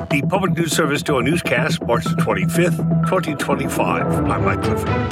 The Public News Service Daily Newscast, March the 25th, 2025. I'm Mike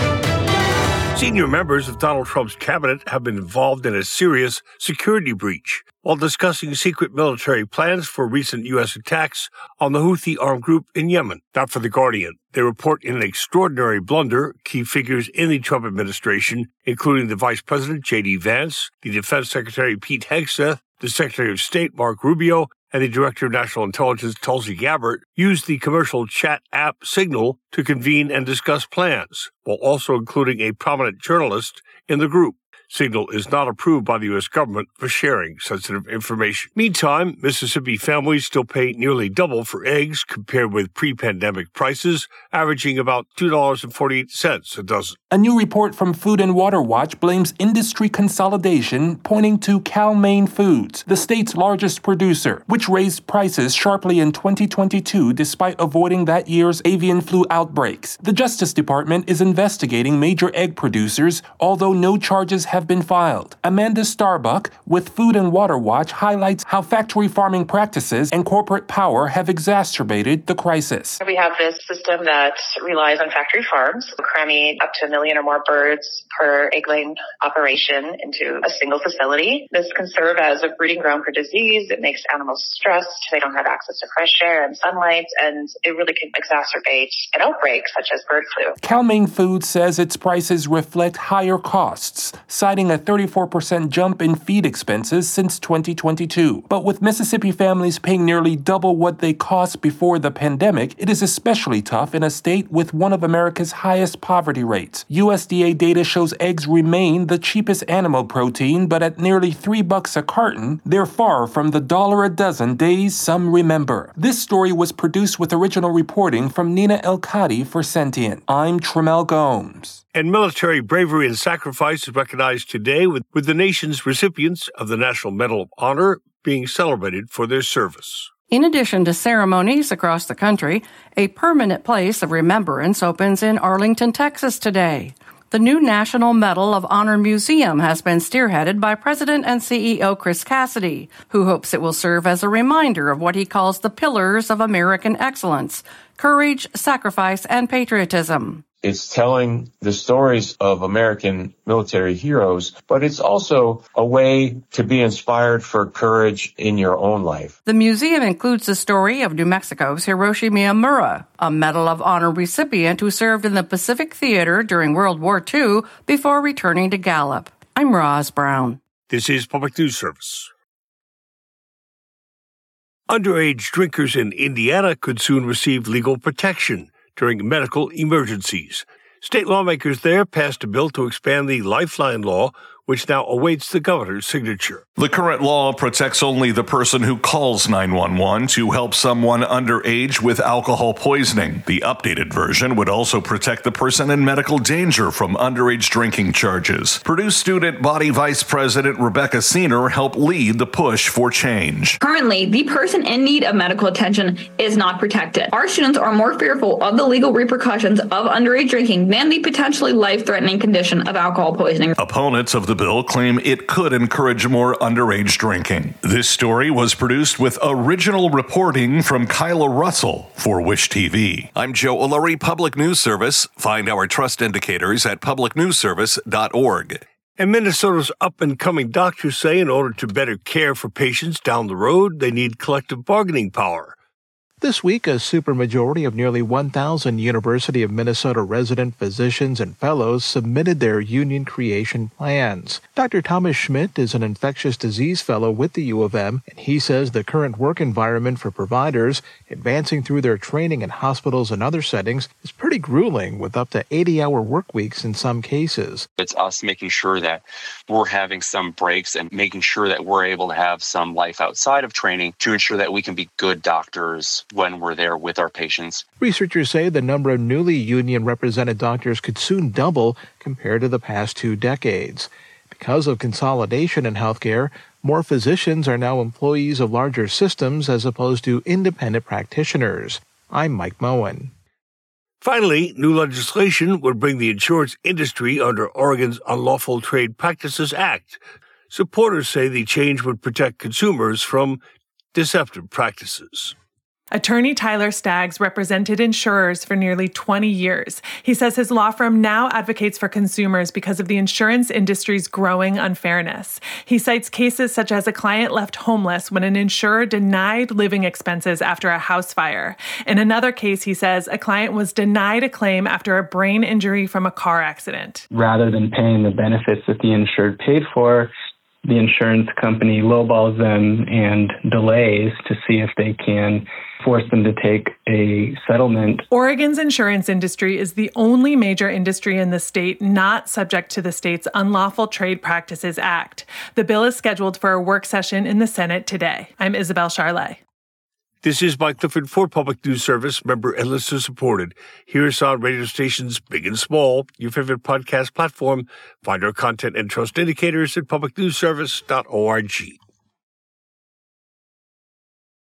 Clifford. Senior members of Donald Trump's cabinet have been involved in a serious security breach while discussing secret military plans for recent U.S. attacks on the Houthi armed group in Yemen. Not for The Guardian. They report in an extraordinary blunder key figures in the Trump administration, including the Vice President J.D. Vance, the Defense Secretary Pete Hegseth, the Secretary of State Mark Rubio, and the Director of National Intelligence Tulsi Gabbard, used the commercial chat app Signal to convene and discuss plans, while also including a prominent journalist in the group. Signal is not approved by the U.S. government for sharing sensitive information. Meantime, Mississippi families still pay nearly double for eggs compared with pre-pandemic prices, averaging about $2.48 a dozen. A new report from Food and Water Watch blames industry consolidation, pointing to Cal-Maine Foods, the state's largest producer, which raised prices sharply in 2022 despite avoiding that year's avian flu outbreaks. The Justice Department is investigating major egg producers, although no charges have been filed. Amanda Starbuck with Food and Water Watch highlights how factory farming practices and corporate power have exacerbated the crisis. We have this system that relies on factory farms, cramming up to 1 million or more birds per egg-laying operation into a single facility. This can serve as a breeding ground for disease. It makes animals stressed. They don't have access to fresh air and sunlight, and it really can exacerbate an outbreak such as bird flu. Cal-Maine Foods says its prices reflect higher costs, citing a 34% jump in feed expenses since 2022. But with Mississippi families paying nearly double what they cost before the pandemic, it is especially tough in a state with one of America's highest poverty rates. USDA data shows eggs remain the cheapest animal protein, but at nearly $3 a carton, they're far from the $1 a dozen days some remember. This story was produced with original reporting from Nina El-Kadi for Sentient. I'm Tremel Gomes. And military bravery and sacrifice is recognized today with the nation's recipients of the National Medal of Honor being celebrated for their service. In addition to ceremonies across the country, a permanent place of remembrance opens in Arlington, Texas today. The new National Medal of Honor Museum has been spearheaded by President and CEO Chris Cassidy, who hopes it will serve as a reminder of what he calls the pillars of American excellence: courage, sacrifice, and patriotism. It's telling the stories of American military heroes, but it's also a way to be inspired for courage in your own life. The museum includes the story of New Mexico's Hiroshi Miyamura, a Medal of Honor recipient who served in the Pacific Theater during World War II before returning to Gallup. I'm Roz Brown. This is Public News Service. Underage drinkers in Indiana could soon receive legal protection during medical emergencies. State lawmakers there passed a bill to expand the Lifeline law, which now awaits the governor's signature. The current law protects only the person who calls 911 to help someone underage with alcohol poisoning. The updated version would also protect the person in medical danger from underage drinking charges. Purdue Student Body Vice President Rebecca Seener helped lead the push for change. Currently, the person in need of medical attention is not protected. Our students are more fearful of the legal repercussions of underage drinking than the potentially life-threatening condition of alcohol poisoning. Opponents of the bill claim it could encourage more underage drinking. This story was produced with original reporting from Kyla Russell for Wish TV. I'm Joe O'Leary, Public News Service. Find our trust indicators at publicnewsservice.org. And Minnesota's up-and-coming doctors say in order to better care for patients down the road, they need collective bargaining power. This week, a supermajority of nearly 1,000 University of Minnesota resident physicians and fellows submitted their union creation plans. Dr. Thomas Schmidt is an infectious disease fellow with the U of M, and he says the current work environment for providers advancing through their training in hospitals and other settings is pretty grueling, with up to 80-hour work weeks in some cases. It's us making sure that we're having some breaks and making sure that we're able to have some life outside of training to ensure that we can be good doctors when we're there with our patients. Researchers say the number of newly union-represented doctors could soon double compared to the past 2 decades. Because of consolidation in healthcare, more physicians are now employees of larger systems as opposed to independent practitioners. I'm Mike Moen. Finally, new legislation would bring the insurance industry under Oregon's Unlawful Trade Practices Act. Supporters say the change would protect consumers from deceptive practices. Attorney Tyler Staggs represented insurers for nearly 20 years. He says his law firm now advocates for consumers because of the insurance industry's growing unfairness. He cites cases such as a client left homeless when an insurer denied living expenses after a house fire. In another case, he says a client was denied a claim after a brain injury from a car accident. Rather than paying the benefits that the insured paid for, the insurance company lowballs them and delays to see if they can force them to take a settlement. Oregon's insurance industry is the only major industry in the state not subject to the state's Unlawful Trade Practices Act. The bill is scheduled for a work session in the Senate today. I'm Isabel Charlet. This is Mike Clifford for Public News Service, member and listener supported. Hear us on radio stations big and small, your favorite podcast platform. Find our content and trust indicators at publicnewsservice.org.